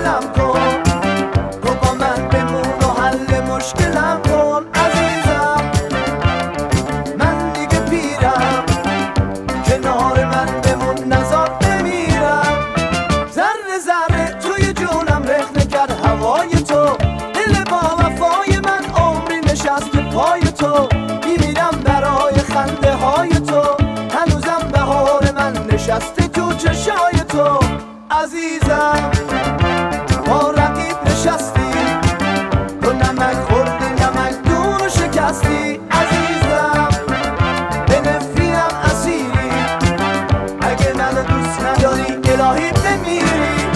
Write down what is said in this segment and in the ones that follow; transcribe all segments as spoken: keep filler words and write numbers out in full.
دلم کن، تو با من بمون و حل مشکلم کن عزیزم. من دیگه پیرم، کنار من بمون نزار بمیرم. ذره ذره توی جونم رخنه کرد هوای تو، دل با وفای من عمری نشست پای تو. میمیرم برای خنده های تو، هنوزم بهار من نشسته تو چشای تو عزیزم. با رقیب نشستی، تو نمک خوردی نمک دون و شکستی عزیزم. به نفرینم اسیری، اگه منو دوست نداری الهی بمیری.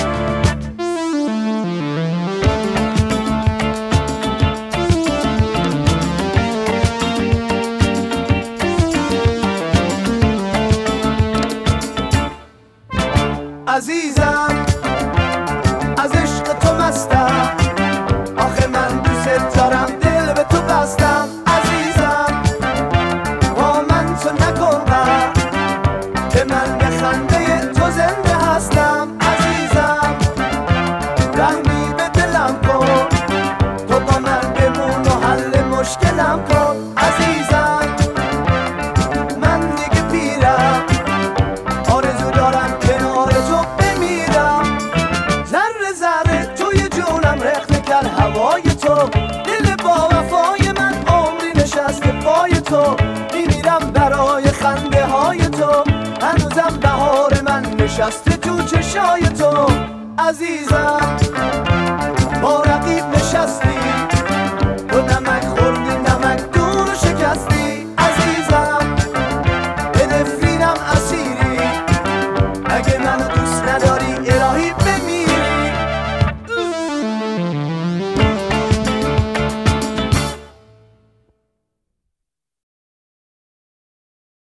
عزیزم از عشق تو مستم، آخه من دوست دارم دل به تو بستم عزیزم. با من تو نکن غم، که من به خنده تو زنده هستم عزیزم. رحمی به دلم کن، تو با من بمون و حل مشکلم کن عزیزم. من دیگه پیرم، آرزو دارم کنار تو بمیرم. ذره ذره توی جونم رخنه کرد هوای تو، دل با وفای من عمری نشسته پای تو. میمیرم برای خنده های تو، هنوزم بهار من نشسته تو چشای تو عزیزم.